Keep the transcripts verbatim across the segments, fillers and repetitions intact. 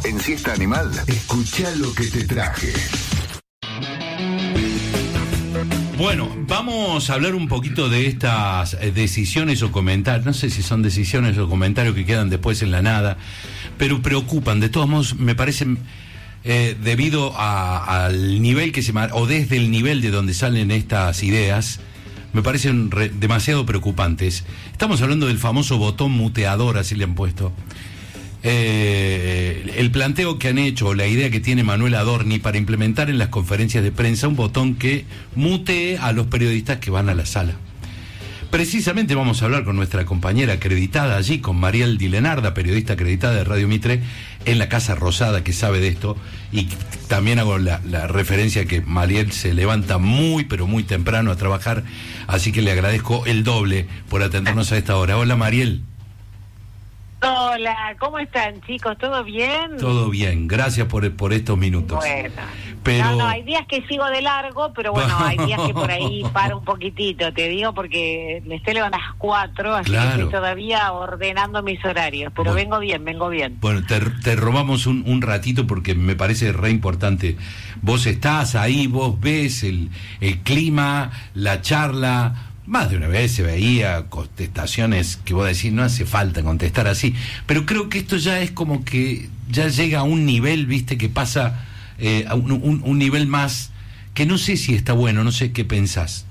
En Siesta Animal, escuchá lo que te traje. Bueno, vamos a hablar un poquito de estas decisiones o comentarios, no sé si son decisiones o comentarios que quedan después en la nada, pero preocupan, de todos modos me parecen, eh, debido a, al nivel que se, o desde el nivel de donde salen estas ideas, me parecen re, demasiado preocupantes. Estamos hablando del famoso botón muteador, así le han puesto. Eh, el planteo que han hecho, o la idea que tiene Manuel Adorni para implementar en las conferencias de prensa un botón que mutee a los periodistas que van a la sala. Precisamente vamos a hablar con nuestra compañera acreditada allí, con Mariel Di Lenarda, periodista acreditada de Radio Mitre, en la Casa Rosada, que sabe de esto, y también hago la, la referencia que Mariel se levanta muy, pero muy temprano a trabajar, así que le agradezco el doble por atendernos a esta hora. Hola, Mariel. Hola, ¿cómo están, chicos? ¿Todo bien? Todo bien, gracias por, por estos minutos. Bueno, pero... no, no, hay días que sigo de largo, pero bueno, hay días que por ahí paro un poquitito, te digo, porque me estoy levantando a las cuatro, así claro. que estoy todavía ordenando mis horarios, pero bueno, vengo bien, vengo bien. Bueno, te, te robamos un, un ratito porque me parece re importante. Vos estás ahí, vos ves el, el clima, la charla... Más de una vez se veía contestaciones que vos decís, no hace falta contestar así, pero creo que esto ya es como que ya llega a un nivel, viste, que pasa eh, a un, un, un nivel más, que no sé si está bueno, no sé qué pensás.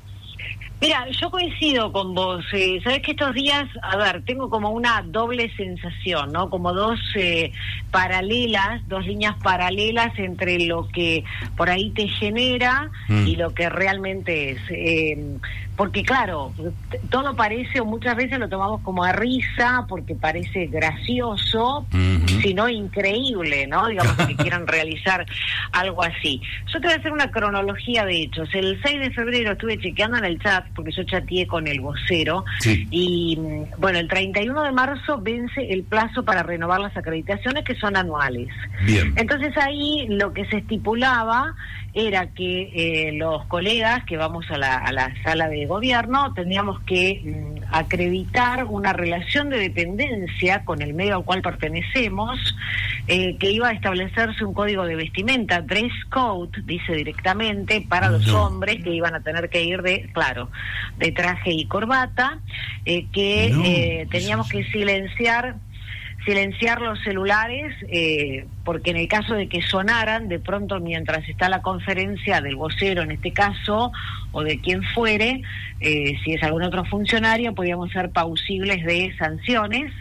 Mira, yo coincido con vos, eh, sabés que estos días, a ver, tengo como una doble sensación, ¿no? Como dos eh, paralelas, dos líneas paralelas entre lo que por ahí te genera mm. y lo que realmente es. Eh, porque claro, todo parece, o muchas veces lo tomamos como a risa, porque parece gracioso, mm-hmm. sino increíble, ¿no? Digamos que quieran realizar algo así. Yo te voy a hacer una cronología de hechos. El seis de febrero estuve chequeando en el chat, porque yo chateé con el vocero, sí. y bueno, el treinta y uno de marzo vence el plazo para renovar las acreditaciones, que son anuales. Bien. Entonces ahí lo que se estipulaba era que eh, los colegas que vamos a la, a la sala de gobierno teníamos que mm, acreditar una relación de dependencia con el medio al cual pertenecemos, eh, que iba a establecerse un código de vestimenta, dress code, dice directamente, para los no. hombres, que iban a tener que ir de, claro, de traje y corbata, eh, que no. eh, teníamos que silenciar silenciar los celulares, eh, porque en el caso de que sonaran, de pronto mientras está la conferencia del vocero en este caso, o de quien fuere, eh, si es algún otro funcionario, podíamos ser pausibles de sanciones,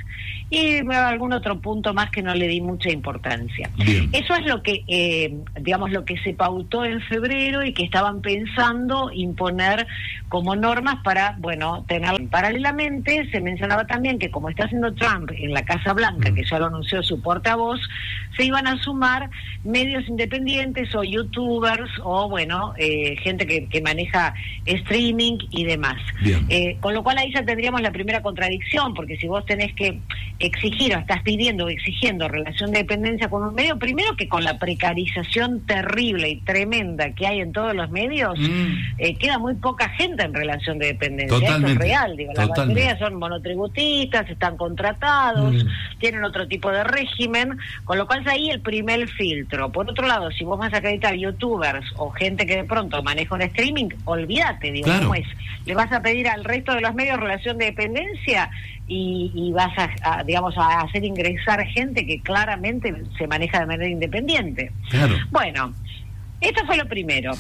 y algún otro punto más que no le di mucha importancia. Bien. Eso es lo que, eh, digamos, lo que se pautó en febrero y que estaban pensando imponer como normas para, bueno, tener. Paralelamente se mencionaba también que como está haciendo Trump en la Casa Blanca, mm. que ya lo anunció su portavoz, se iban a sumar medios independientes o youtubers o, bueno, eh, gente que, que maneja streaming y demás. Eh, con lo cual ahí ya tendríamos la primera contradicción, porque si vos tenés que exigir o estás pidiendo o exigiendo relación de dependencia con un medio, primero que con la precarización terrible y tremenda que hay en todos los medios, mm. eh, queda muy poca gente en relación de dependencia. Totalmente. Eso es real, digo, la Totalmente. mayoría son monotributistas, están contratados, mm. tienen otro tipo de régimen, con lo cual es ahí el primer filtro. Por otro lado, si vos vas a acreditar youtubers o gente que de pronto maneja un streaming, olvídate, digo, claro. ¿cómo es? Le vas a pedir al resto de los medios relación de dependencia y, y vas a, a, digamos, a hacer ingresar gente que claramente se maneja de manera independiente. Claro. Bueno, esto fue lo primero.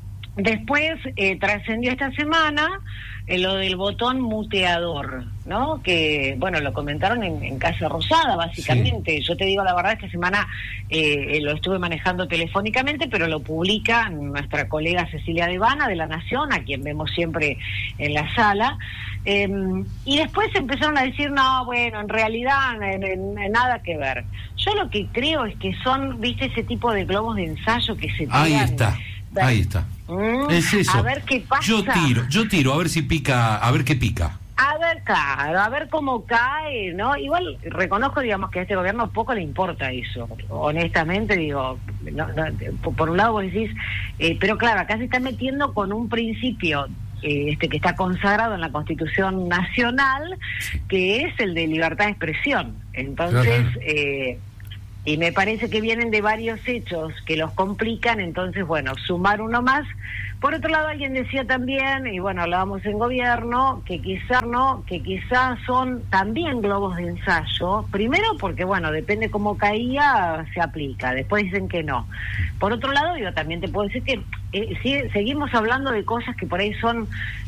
Después eh, trascendió esta semana eh, lo del botón muteador, ¿no? Que, bueno, lo comentaron en, en Casa Rosada, básicamente. Sí. Yo te digo la verdad, esta semana eh, lo estuve manejando telefónicamente, pero lo publica nuestra colega Cecilia Devana de La Nación, a quien vemos siempre en la sala. Eh, y después empezaron a decir, no, bueno, en realidad en, en, en nada que ver. Yo lo que creo es que son, viste, ese tipo de globos de ensayo que se tiran. Ahí está, ahí está. Mm, es eso. A ver qué pasa. Yo tiro, yo tiro, a ver si pica, a ver qué pica. A ver, claro, a ver cómo cae, ¿no? Igual reconozco, digamos, que a este gobierno poco le importa eso, honestamente, digo, no, no, por un lado vos decís, eh, pero claro, acá se está metiendo con un principio eh, este que está consagrado en la Constitución Nacional, que es el de libertad de expresión. Entonces, eh, Y me parece que vienen de varios hechos que los complican, entonces, bueno, sumar uno más. Por otro lado, alguien decía también, y bueno, hablábamos en gobierno, que quizás no, que quizás son también globos de ensayo. Primero porque, bueno, depende cómo caía, se aplica. Después dicen que no. Por otro lado, yo también te puedo decir que eh, sí, seguimos hablando de cosas que por ahí son,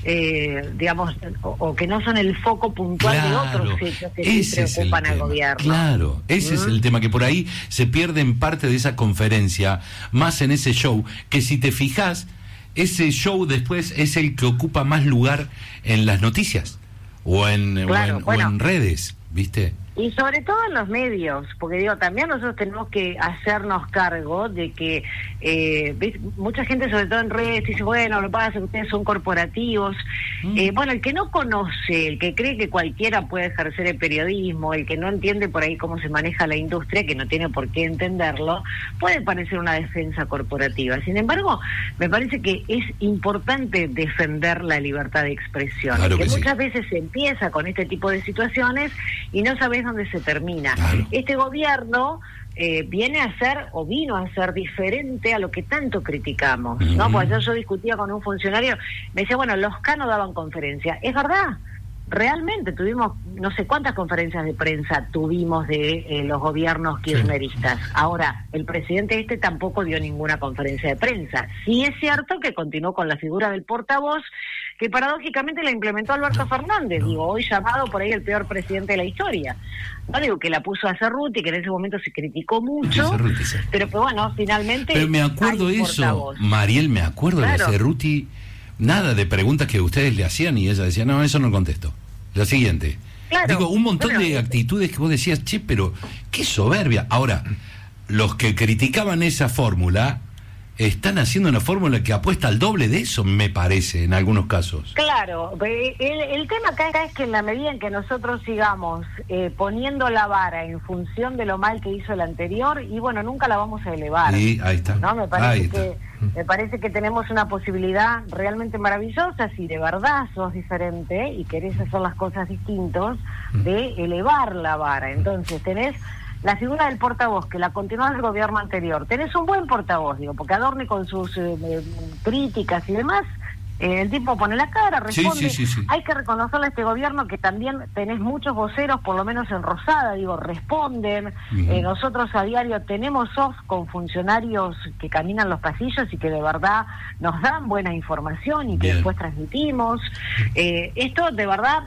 eh, digamos, o, o que no son el foco puntual claro, de otros hechos que sí preocupan al gobierno. Claro, ese ¿Mm? es el tema, que por ahí se pierde en parte de esa conferencia, más en ese show, que si te fijas, ese show después es el que ocupa más lugar en las noticias o en, claro, o en, bueno. o en redes, ¿viste? Y sobre todo en los medios, porque digo, también nosotros tenemos que hacernos cargo de que eh, ¿ves? Mucha gente, sobre todo en redes, dice, bueno, lo que pasa es que ustedes son corporativos. Mm. Eh, bueno, el que no conoce, el que cree que cualquiera puede ejercer el periodismo, el que no entiende por ahí cómo se maneja la industria, que no tiene por qué entenderlo, puede parecer una defensa corporativa. Sin embargo, me parece que es importante defender la libertad de expresión, claro que, que muchas sí. veces se empieza con este tipo de situaciones y no sabes dónde se termina. Claro. Este gobierno eh, viene a ser o vino a ser diferente a lo que tanto criticamos, uh-huh. ¿no? Pues ayer yo discutía con un funcionario, me decía, bueno, los K no daban conferencia. Es verdad, realmente tuvimos no sé cuántas conferencias de prensa tuvimos de eh, los gobiernos kirchneristas. Sí. Ahora, el presidente este tampoco dio ninguna conferencia de prensa. Sí es cierto que continuó con la figura del portavoz, que paradójicamente la implementó Alberto no, Fernández, no. digo, hoy llamado por ahí el peor presidente de la historia. No digo que la puso a Cerruti, que en ese momento se criticó mucho, Cerruti, sí. pero que bueno, finalmente... Pero me acuerdo eso, Mariel, me acuerdo claro. de Cerruti, nada de preguntas que ustedes le hacían y ella decía, no, eso no contesto. La siguiente. Claro, digo, un montón bueno, de actitudes que vos decías, che, pero qué soberbia. Ahora, los que criticaban esa fórmula están haciendo una fórmula que apuesta al doble de eso, me parece, en algunos casos. Claro, el, el tema acá es que en la medida en que nosotros sigamos eh, poniendo la vara en función de lo mal que hizo el anterior, y bueno, nunca la vamos a elevar. Sí, ahí está. ¿No? Me parece ahí que está. me parece que tenemos una posibilidad realmente maravillosa, si de verdad sos diferente y querés hacer las cosas distintos, de elevar la vara. Entonces tenés la figura del portavoz, que la continuó del gobierno anterior. Tenés un buen portavoz, digo, porque Adorni con sus eh, eh, críticas y demás, eh, el tipo pone la cara, responde. Sí, sí, sí, sí. Hay que reconocerle a este gobierno que también tenés muchos voceros, por lo menos en Rosada, digo, responden. Uh-huh. Eh, nosotros a diario tenemos off con funcionarios que caminan los pasillos y que de verdad nos dan buena información y que Bien. después transmitimos. Eh, esto de verdad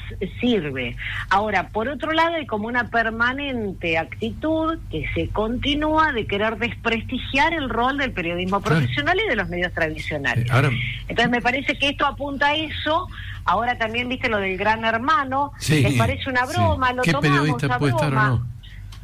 sirve. Ahora, por otro lado, hay como una permanente actitud que se continúa de querer desprestigiar el rol del periodismo profesional claro. y de los medios tradicionales. Eh, ahora... Entonces me parece que esto apunta a eso. Ahora también viste lo del Gran Hermano, sí, les parece una broma, sí. lo ¿Qué tomamos periodista a puede broma. estar o no?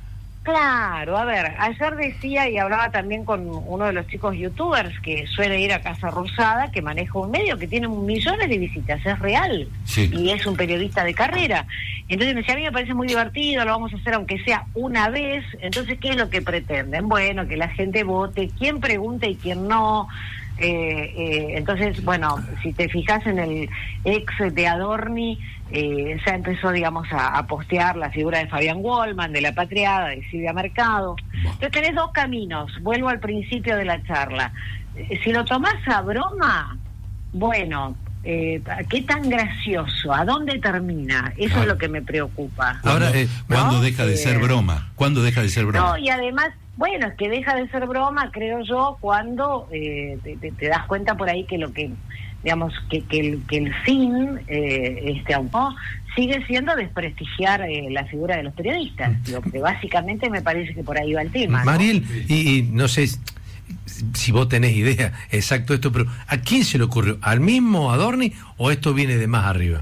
Claro, a ver, ayer decía y hablaba también con uno de los chicos youtubers que suele ir a Casa Rosada, que maneja un medio que tiene millones de visitas, es real, sí. y es un periodista de carrera. Entonces me decía, a mí me parece muy divertido, lo vamos a hacer aunque sea una vez. Entonces, ¿qué es lo que pretenden? Bueno, que la gente vote, quién pregunta y quién no. Eh, eh, entonces, bueno, si te fijas en el ex de Adorni, eh, ya empezó, digamos, a, a postear la figura de Fabián Wallman, de La Patriada, de Silvia Mercado. Entonces tenés dos caminos, vuelvo al principio de la charla. Eh, si lo tomás a broma, bueno, eh, ¿qué tan gracioso? ¿A dónde termina? Eso ah. es lo que me preocupa. Ahora, eh, ¿cuándo ¿no? deja de ser broma? ¿Cuándo deja de ser broma? No, y además... Bueno, es que deja de ser broma, creo yo, cuando eh, te, te, te das cuenta por ahí que lo que, digamos, que, que, el, que el fin, eh, este, ¿no? sigue siendo desprestigiar eh, la figura de los periodistas. Lo que básicamente me parece que por ahí va el tema, ¿no? Mariel, y, y no sé si vos tenés idea exacto de esto, pero ¿a quién se le ocurrió? ¿Al mismo Adorni o esto viene de más arriba?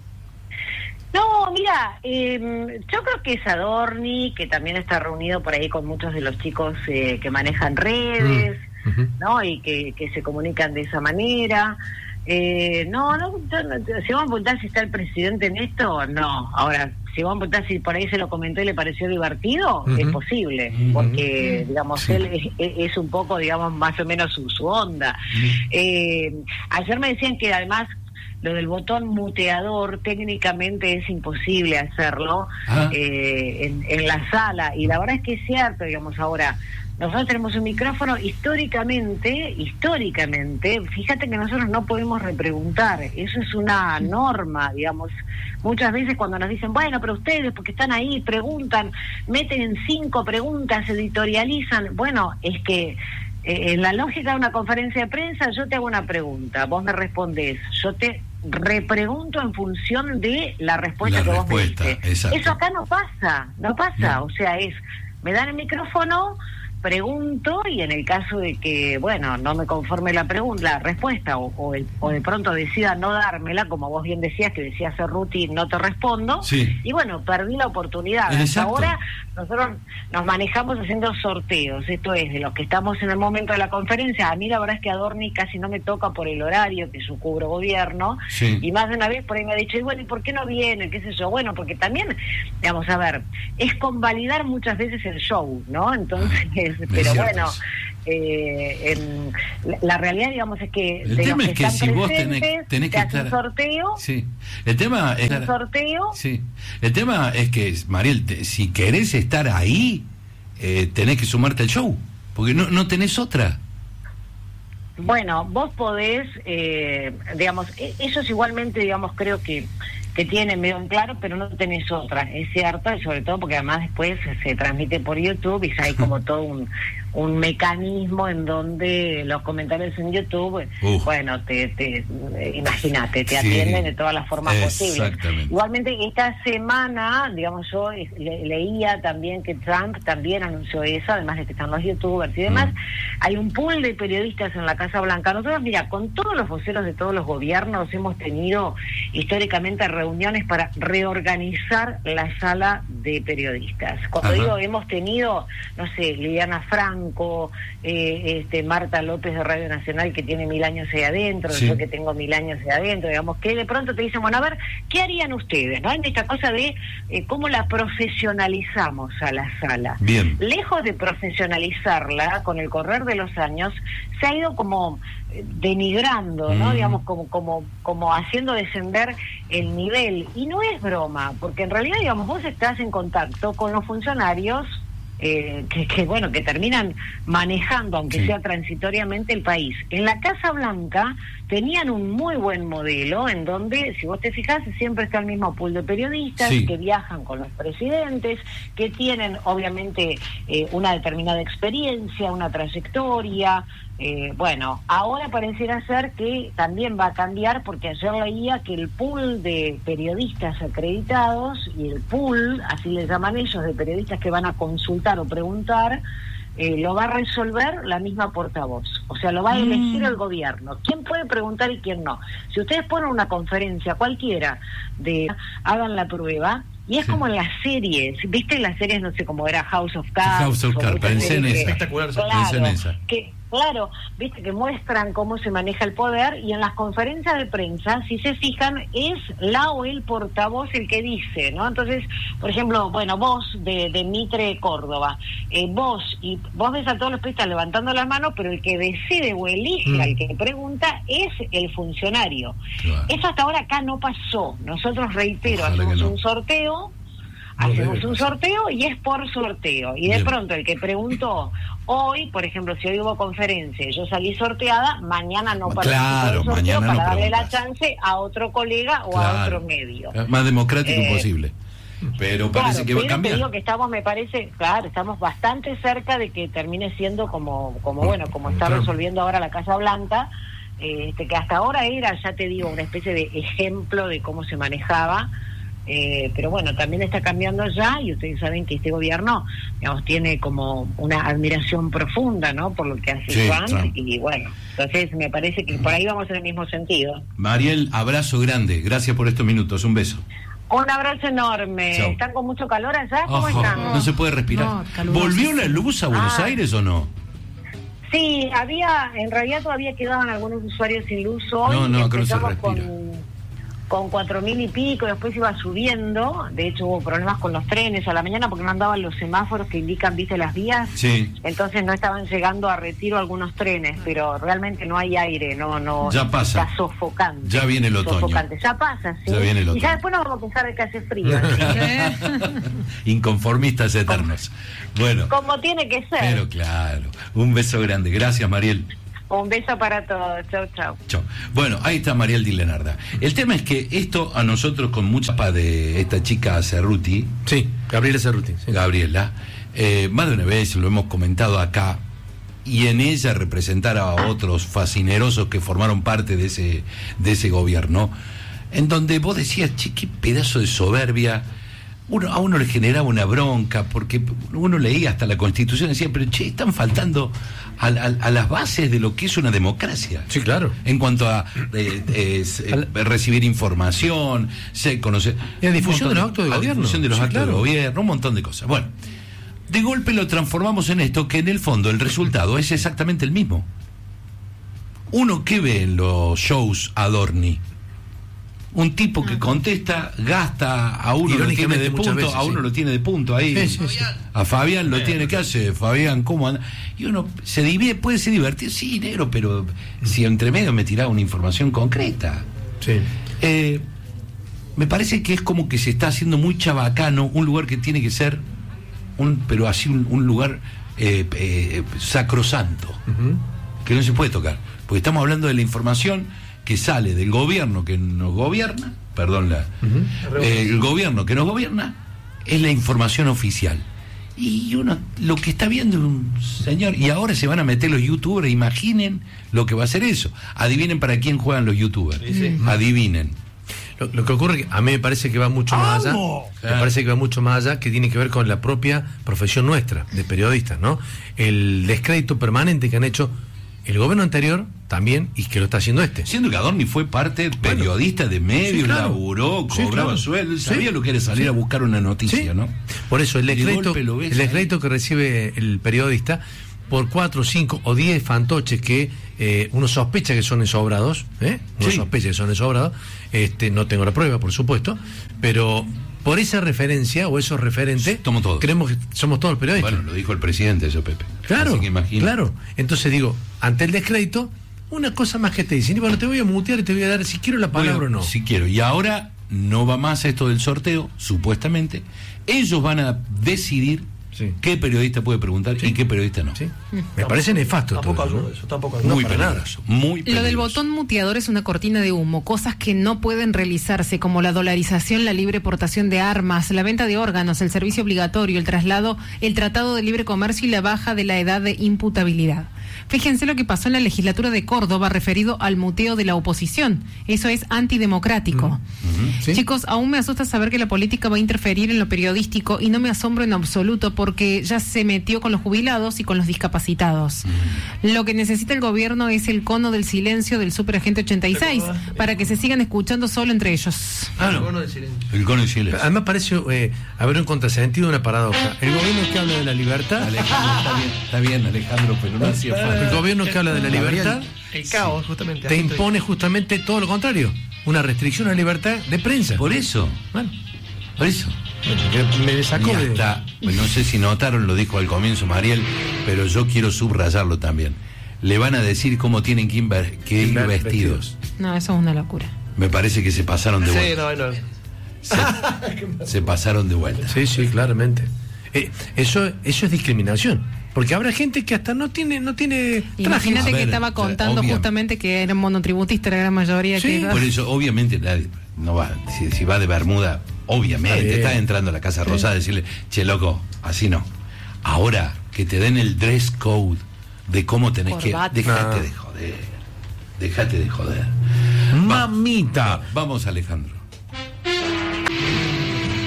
No, mira, eh, yo creo que es Adorni, que también está reunido por ahí con muchos de los chicos eh, que manejan redes, mm, uh-huh. ¿no? Y que, que se comunican de esa manera. Eh, no, no, yo, no, si vamos a preguntar si está el presidente en esto, no. Ahora, si vamos a preguntar si por ahí se lo comentó y le pareció divertido, uh-huh. es posible, porque, uh-huh. digamos, sí. él es, es un poco, digamos, más o menos su, su onda. Uh-huh. Eh, ayer me decían que además lo del botón muteador, técnicamente es imposible hacerlo ah. eh, en, en la sala, y la verdad es que es cierto, digamos, ahora nosotros tenemos un micrófono, históricamente, históricamente, fíjate que nosotros no podemos repreguntar, eso es una norma, digamos, muchas veces cuando nos dicen, bueno, pero ustedes, porque están ahí, preguntan, meten en cinco preguntas, editorializan, bueno, es que eh, en la lógica de una conferencia de prensa, yo te hago una pregunta, vos me respondés, yo te repregunto en función de la respuesta la que respuesta, vos me diste. exacto. Eso acá no pasa, no pasa, no. O sea, es, me dan el micrófono, pregunto, y en el caso de que, bueno, no me conforme la pregunta, la respuesta, o, o, el, o de pronto decida no dármela, como vos bien decías, que decía Cerruti, no te respondo, sí. Y bueno, perdí la oportunidad. Hasta ahora nosotros nos manejamos haciendo sorteos, esto es, de los que estamos en el momento de la conferencia. A mí la verdad es que Adorni casi no me toca por el horario, que yo cubro gobierno, sí. Y más de una vez por ahí me ha dicho, y bueno, ¿y por qué no viene? ¿Qué sé yo? Bueno, porque también, digamos, a ver, es convalidar muchas veces el show, ¿no? Entonces... Ah. Pero bueno, eh, en, la, la realidad, digamos, es que el de tema los es que, que están si vos presentes, tenés, tenés que te hace estar un sorteo, sí. El tema es un sorteo, sí. El tema es que, Mariel, te, si querés estar ahí, eh, tenés que sumarte al show, porque no no tenés otra. Bueno, vos podés, eh, digamos, ellos igualmente, digamos, creo que que tienen medio en claro, pero no tenés otra, es cierto, y sobre todo porque además después se transmite por YouTube y hay como todo un, un mecanismo en donde los comentarios en YouTube, Uf. bueno, te, te imagínate, te sí. atienden de todas las formas posibles. Igualmente esta semana, digamos, yo le, leía también que Trump también anunció eso, además de que están los youtubers y demás, mm. hay un pool de periodistas en la Casa Blanca. Nosotros, mira, con todos los voceros de todos los gobiernos hemos tenido históricamente reuniones para reorganizar la sala de periodistas. Cuando Ajá. digo hemos tenido, no sé, Liliana Franco, eh, este Marta López de Radio Nacional, que tiene mil años ahí adentro, sí. yo que tengo mil años ahí adentro, digamos, que de pronto te dicen, bueno, a ver, ¿qué harían ustedes? ¿No? En esta cosa de eh, cómo la profesionalizamos a la sala. Bien. Lejos de profesionalizarla, con el correr de los años, se ha ido como denigrando, ¿no? Mm. Digamos, como, como, como haciendo descender el nivel. Y no es broma, porque en realidad, digamos, vos estás en contacto con los funcionarios eh, que, que, bueno, que terminan manejando, aunque sí. sea transitoriamente, el país. En la Casa Blanca tenían un muy buen modelo en donde, si vos te fijas, siempre está el mismo pool de periodistas sí. que viajan con los presidentes, que tienen, obviamente, eh, una determinada experiencia, una trayectoria. Eh, bueno, ahora pareciera ser que también va a cambiar, porque ayer leía que el pool de periodistas acreditados y el pool, así le llaman ellos, de periodistas que van a consultar o preguntar, eh, lo va a resolver la misma portavoz. O sea, lo va a elegir mm. el gobierno. ¿Quién puede preguntar y quién no? Si ustedes ponen una conferencia cualquiera de hagan la prueba, y es sí. como en las series, ¿viste? Las series, no sé, cómo era House of Cards. House of Cards, pensé en esa. Espectacular, claro, pensé en esa. Que, claro, viste que muestran cómo se maneja el poder, y en las conferencias de prensa, si se fijan, es la o el portavoz el que dice, ¿no? Entonces, por ejemplo, bueno, vos de, de Mitre Córdoba, eh, vos y vos ves a todos los periodistas levantando la mano, pero el que decide o elige mm. al que pregunta es el funcionario. Claro. Eso hasta ahora acá no pasó. Nosotros, reitero, Ojalá hacemos no. un sorteo, hacemos un sorteo y es por sorteo. Y de Bien. pronto el que preguntó hoy, por ejemplo, si hoy hubo conferencia y yo salí sorteada, mañana no participo claro, del sorteo para no darle preguntas. la chance a otro colega o claro. a otro medio. Más democrático eh, posible. Pero parece claro, que va a pero cambiar. Te digo que estamos, me parece, claro, estamos bastante cerca de que termine siendo como, como bueno, como está claro. resolviendo ahora la Casa Blanca, este, que hasta ahora era, ya te digo, una especie de ejemplo de cómo se manejaba. Eh, pero bueno, también está cambiando ya, y ustedes saben que este gobierno, digamos, tiene como una admiración profunda, ¿no?, por lo que hace sí, Trump, Trump, y bueno, entonces me parece que por ahí vamos en el mismo sentido. Mariel, abrazo grande, gracias por estos minutos, un beso. Un abrazo enorme. Chau. ¿Están con mucho calor allá? ¿Cómo Ojo, están? No se puede respirar. No, ¿volvió la luz a Buenos ah. Aires o no? Sí, había, en realidad todavía quedaban algunos usuarios sin luz hoy. No, no, creo que se empezamos respira. con con cuatro mil y pico, después iba subiendo. De hecho hubo problemas con los trenes a la mañana porque no andaban los semáforos que indican, viste, las vías. Sí. Entonces no estaban llegando a Retiro algunos trenes, pero realmente no hay aire, no, no. Ya pasa. Está sofocante. Ya viene el otoño. Sofocante. Ya pasa, sí. Ya viene el otoño. Y ya después nos vamos a quejar de que hace frío. ¿Sí? Inconformistas eternos. Bueno. Como tiene que ser. Pero claro. Un beso grande. Gracias, Mariel. Un beso para todos. Chau, chau. Chau. Bueno, ahí está Mariel Di Lenarda. El tema es que esto a nosotros, con mucha paz de esta chica Cerruti. Sí, Gabriela Cerruti. Sí. Gabriela. Eh, más de una vez lo hemos comentado acá. Y en ella representar a otros fascinerosos que formaron parte de ese, de ese gobierno. En donde vos decías, che, qué pedazo de soberbia. Uno, a uno le generaba una bronca, porque uno leía hasta la Constitución y decía, pero che, están faltando a, a, a las bases de lo que es una democracia. Sí, claro. En cuanto a eh, eh, eh, recibir información, se conocer... Y la difusión de los actos de gobierno. La difusión de los Sí, actos claro. de gobierno, un montón de cosas. Bueno, de golpe lo transformamos en esto, que en el fondo el resultado es exactamente el mismo. Uno que ve en los shows Adorni, un tipo que contesta, gasta, a uno lo tiene de punto, veces, a uno sí. lo tiene de punto ahí. Sí, sí, sí. A Fabián lo tiene, ¿qué hace? Fabián, ¿cómo anda? Y uno se divide, puede ser divertido, sí, negro, pero si entre medio me tiraba una información concreta. Sí. Eh, me parece que es como que se está haciendo muy chabacano un lugar que tiene que ser, un pero así un, un lugar eh, eh, sacrosanto, uh-huh. que no se puede tocar, porque estamos hablando de la información que sale del gobierno que nos gobierna, perdón, la, uh-huh. eh, el gobierno que nos gobierna es la información oficial. Y uno lo que está viendo es un señor, y ahora se van a meter los youtubers, imaginen lo que va a ser eso. Adivinen para quién juegan los youtubers. Sí, sí. Adivinen. Lo, lo que ocurre, a mí me parece que va mucho más allá, me parece que va mucho más allá, que tiene que ver con la propia profesión nuestra, de periodistas, ¿no? El descrédito permanente que han hecho el gobierno anterior también, y que lo está haciendo este. Siendo que Adorni fue parte periodista de medios, sí, claro. laburó, cobraba sí, claro. sueldo, sabía sí. lo que era salir sí. a buscar una noticia, sí. ¿no? Por eso el descrédito, el descrédito que recibe el periodista por cuatro, cinco o diez fantoches que eh, uno sospecha que son ensobrados, ¿eh? Uno sí. sospecha que son ensobrados, este, no tengo la prueba, por supuesto, pero por esa referencia o esos referentes, somos todos. Creemos que somos todos periodistas. Bueno, lo dijo el presidente eso, Pepe. Claro, así que imagino. Claro. Entonces digo, ante el descrédito, una cosa más que te dicen, y bueno, te voy a mutear y te voy a dar si quiero la palabra bueno, o no. Si quiero. Y ahora no va más esto del sorteo, supuestamente. Ellos van a decidir sí. qué periodista puede preguntar sí. y qué periodista no. Sí. Me tampoco, parece nefasto tampoco todo eso, eso, ¿no? Tampoco muy peligroso, muy peligroso. Lo del botón muteador es una cortina de humo, cosas que no pueden realizarse, como la dolarización, la libre portación de armas, la venta de órganos, el servicio obligatorio, el traslado, el tratado de libre comercio y la baja de la edad de imputabilidad. Fíjense lo que pasó en la legislatura de Córdoba referido al muteo de la oposición. Eso es antidemocrático. Uh-huh. ¿Sí? Chicos, aún me asusta saber que la política va a interferir en lo periodístico y no me asombro en absoluto porque ya se metió con los jubilados y con los discapacitados. Uh-huh. Lo que necesita el gobierno es el cono del silencio del superagente ochenta y seis para que se sigan escuchando solo entre ellos. Ah, no. El cono del silencio. El cono del silencio. Además parece eh, haber un contrasentido, una paradoja. El gobierno que habla de la libertad... Alejandro, está bien, está bien, Alejandro, pero no hacía falta. El gobierno que habla de la libertad, el caos, justamente. Te impone justamente todo lo contrario, una restricción a la libertad de prensa. Por eso, bueno, por eso. Me sacó de... hasta, pues no sé si notaron, lo dijo al comienzo Mariel, pero yo quiero subrayarlo también. Le van a decir cómo tienen que, inver... que ir vestidos. vestidos. No, eso es una locura. Me parece que se pasaron de vuelta. Sí, no, no. Se, se pasaron de vuelta. Sí, sí, claramente. Eh, eso, eso es discriminación. Porque habrá gente que hasta no tiene no tiene Imagínate que estaba contando obvia. justamente que eran monotributistas la gran mayoría. Sí, que por eso, obviamente, nadie, no va, si, si va de Bermuda, obviamente, está entrando a la Casa Rosada sí. a decirle, che, loco, así no. Ahora, que te den el dress code de cómo tenés Corbata. que... Déjate ah. de joder, déjate de joder. Mamita. Va, vamos, Alejandro.